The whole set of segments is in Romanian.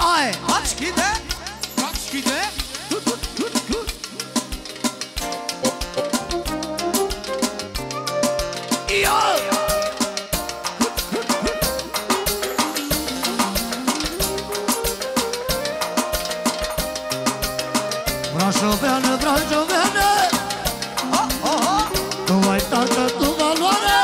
Hai! Deschide! Deschide! Brașoveană, brașoveană, tu ai tată, tu valoare.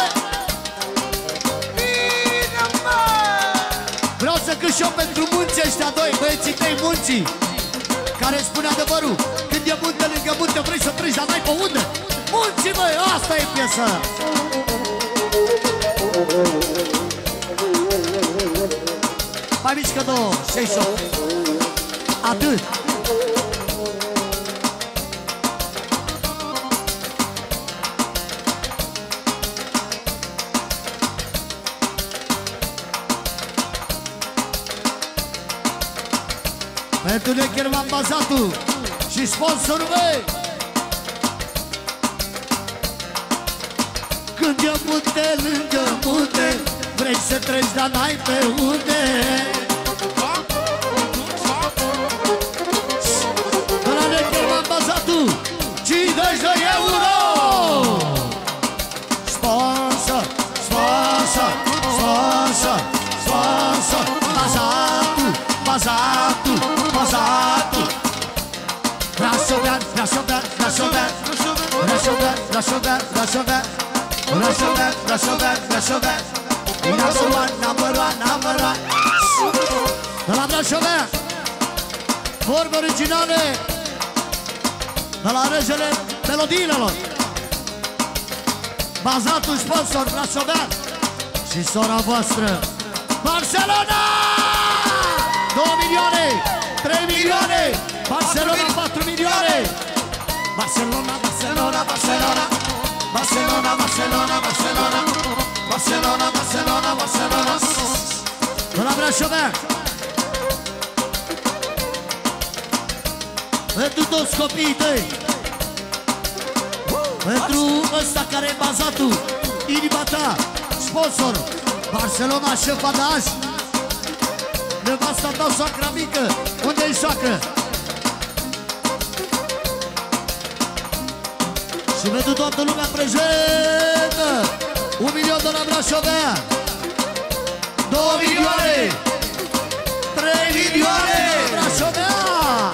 Bine, mă! Vreau să cânt și eu pentru munți ăștia doi, băieții tăi munții, care spune adevărul. Când e munte lângă munte, vrei să treci, dar n-ai pe unde. Munții, băi, asta e piesa. Mai mișcă două, 68. Atât. Pentru Necherman Bazatu și sponsorul meu. Când e munte lângă munte, vrei să treci, dar n-ai pe unde. De la Necherman Bazatu 50 de euro. Sponsor, sponsor, sponsor, sponsor. Bazatu, Bazatu, Bazatu. Brașovean, Brașovean, Brașovean, Brașovean, Brașovean, Brașovean, Brașovean, Brașovean, Brașovean. Number one, number one, number one. De la Brașovean, vorbe originale, de la regele melodiilor. Bazatul sponsor Brașovean și sora voastră Barcelona! 2 milioane, 3 milioane, Barcelona 4 milioane. Barcelona, Barcelona, Barcelona, Barcelona, Barcelona, Barcelona, Barcelona, Barcelona, Barcelona. De la Brașovean, pentru toți copiii tăi, pentru ăsta care e Bazatul, inima ta, sponsor Barcelona șefa de azi. Nevasta ta, soacra mică, unde-i soacră? Și pentru toată lumea prezentă, 1 milion de la Brașovean, 2 milioane, 3 milioane de la Brașovean.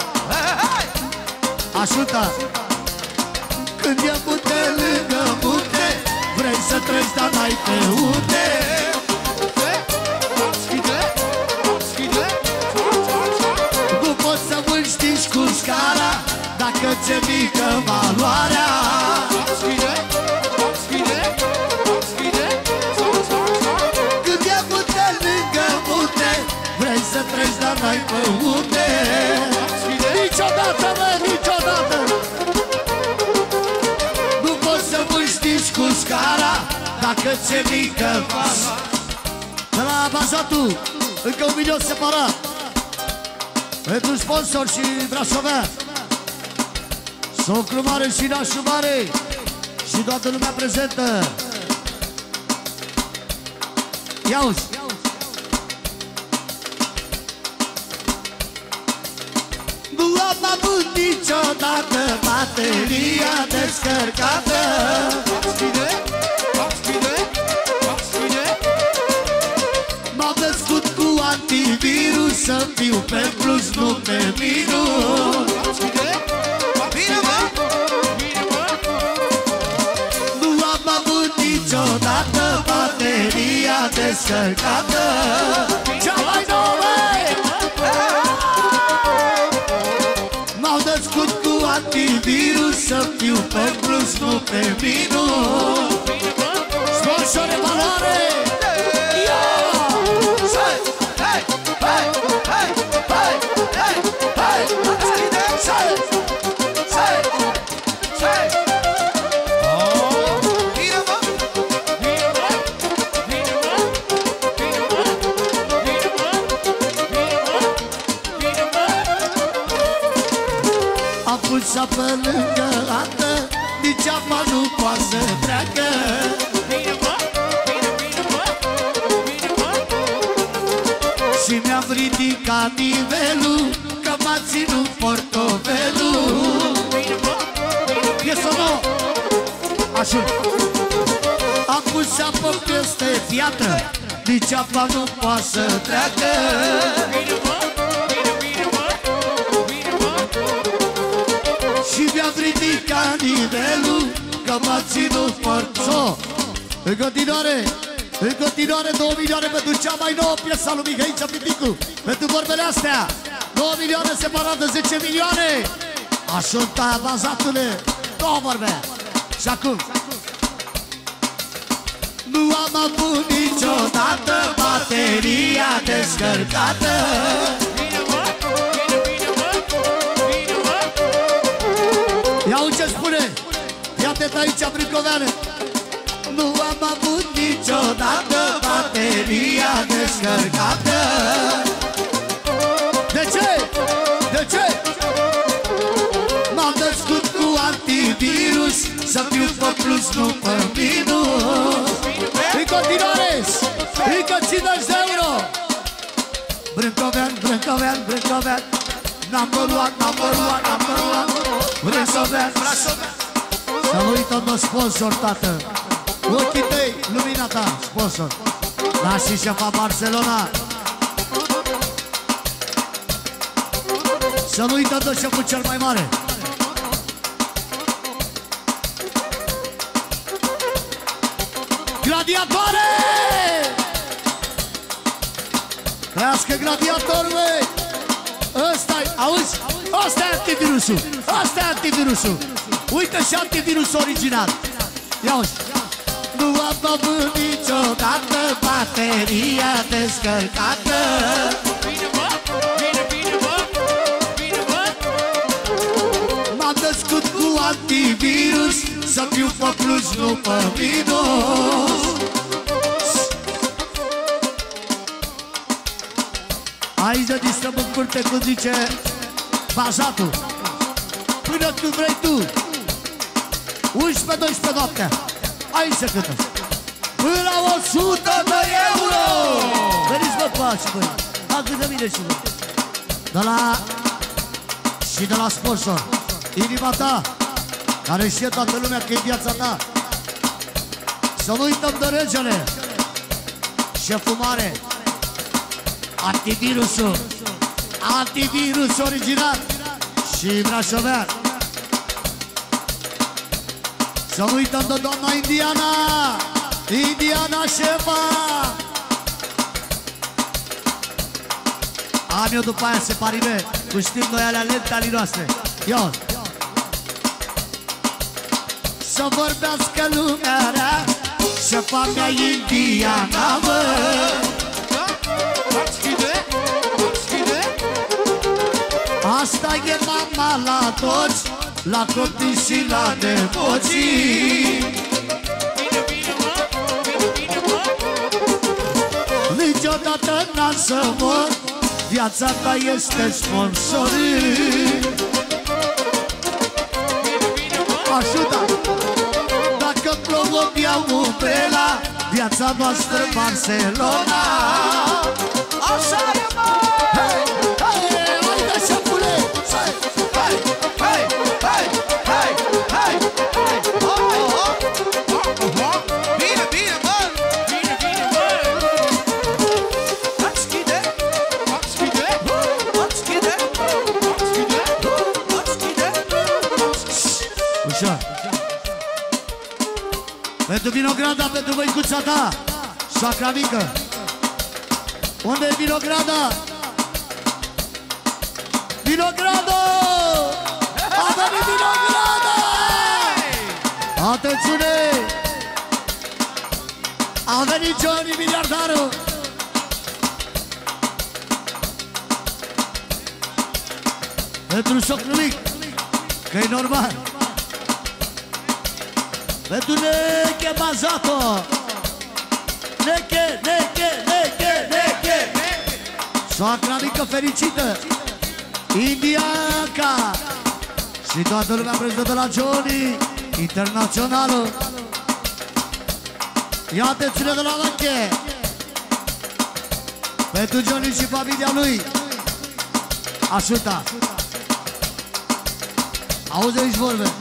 Ajută! Când e munte lângă munte, vrei să treci, dar n-ai pe unde. Nu poți să vârștiși cu scara dacă ți-e mică valoarea. Când e munte lângă munte, vrei să treci, dar n-ai pe unde. Niciodată, mă, niciodată nu poți să vârștiși cu scara dacă ți-e mică valoarea. De la Bazatul, încă 1 milion separat pentru sponsor și Brașovean, socru mare și nașul mare și toată lumea prezentă. Ia-uzi! Nu am avut niciodată bateria descărcată. M-am născut cu antivirus, să fiu pe plus, nu pe minus. Nu am avut niciodată bateria descărcată. Cea mai nouă! M-au născut cu antivirus, să fiu pe plus, nu pe minus. Sponsor de valoare! Am pus apă lângă lată, nici apa nu poate să treacă. Și mi-am ridicat nivelul, că m-a ținut portofelul. Piesă nouă. Așa. Am pus apă peste piatră, nici apa nu poate să treacă. Și mi-am ridicat nivelul, că m-a ținut portofelul. În continuare 2 milioane pentru cea mai nouă piesă lui Mihăiță Piticu. Pentru vorbele astea 2 milioane separate 10 milioane. Așa, bazatule, 2 vorbe. Și acum nu am avut niciodată bateria descărcată. Ia uite ce spune. Ia-te aici, Brâncoveană. Nu am avut niciodată bateria descărcată. De ce? De ce? M-am născut cu antivirus, să fiu pe plus, nu pe minus. În continuare, încă 50 de euro. Brâncovean, Brâncovean, Brâncovean. Number one, number one, number one. Brâncovean. Să nu uităm de sponsor, tată. Ochii tăi, lumina ta, sponsor. Da, și șefa Barcelona. Să nu uităm de șeful cel mai mare. Gladiatoare! Trăiască gladiatorul, măi! Ăsta-i, auzi? Ăsta-i antivirusul! Ăsta-i antivirusul! Uite și antivirusul original! Ia uzi! Nu am avut niciodată bateria descărcată. M-am născut cu antivirus, să fiu pe plus, nu pe minus. Aici de distrăm în curte, cum zice bazatul. Până când vrei tu 11-12 noaptea. Aici se cântă. Până la 100 de euro. Veniți mă cu alții, băi. Ha, cât de mine și voi. De la sponsor inima ta, care știe toată lumea că e viața ta. Să nu uităm de regele, șeful mare, antivirusul, antivirus original și brașovean. Să nu uităm de doamna Indiana, Indiana șefa. Am eu după aia separime, cu știm noi alea lente ale noastre. Ia să vorbească lumea rea, șefa mea Indiana, mă. Asta e mama la toți, la copii și la nepoții. Niciodată n-am să mor, viața ta este sponsorii. Ajută! Dacă plouă mi-au umbrela, viața noastră Barcelona. Așa e, mă! Hei, hei, uite șefule! Hei, hei, hei, hei, hei, hei, hei! Bine, bine, mă! Bine, bine, mă! Atschide! Atschide! Atschide! Atschide! Atschide! Ușor! Pentru vinograda, pentru băicuța ta, soacra mică. Unde e vinograda? Vinograda! A venit vinograda! Atențiune! A venit Johnny miliardarul! Pentru socrul mic, că-i normal. Pentru Neche Bazato. Neche, Neche, Neche, Neche. Soacra mică fericită, Indianca. Și toată lumea prezentă de la Johnny Internaționalul. Ia atențiune de la Neche. Pentru Johnny și familia lui. Ajuta. Auzi aici vorbe.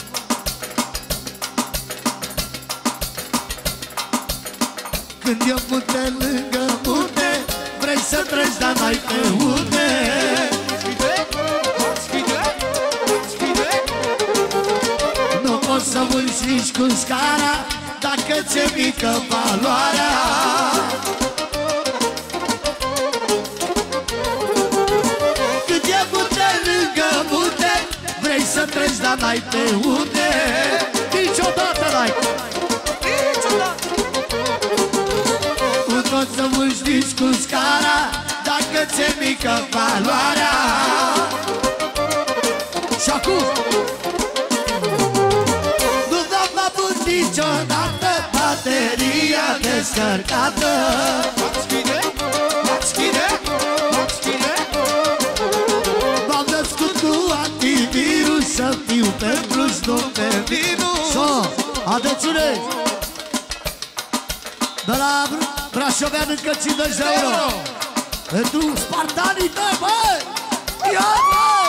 Când e munte lângă munte, vrei să treci, dar n-ai pe unde. Nu poți să urci nici cu scara, dacă ți-e mică valoarea. Când e munte lângă munte, vrei să treci, dar n-ai pe unde. Niciodată n-ai. Nu poți să urci nici cu scara, dacă ți-e mică valoarea. Și acum nu v-am avut niciodată bateria descărcată. M-am născut cu antivirus, să fiu pe plus, nu pe minus. So, atențiune! De la Brașovean încă 50 de euro pentru spartanii tăi, băi! Ia, băi!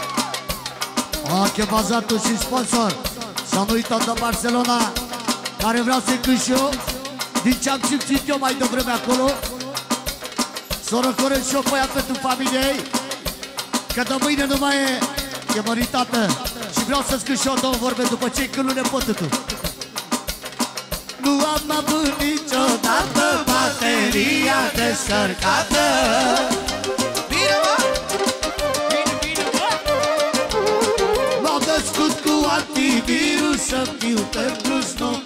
Ok, bazatul și sponsor. Să nu uităm de Barcelona, care vreau să-i cânt și eu, din ce am simțit eu mai devreme acolo. Să o răcoresc și eu pe ea pentru familia ei, că de mâine nu mai e măritată. Și vreau să scânt și eu două vorbe după ce-i când nu ne pot tu. Nu am avut niciodată bateria descărcată. Bine, mă! Bine, mă! M-am născut cu antivirus, să fiu pe plus, nu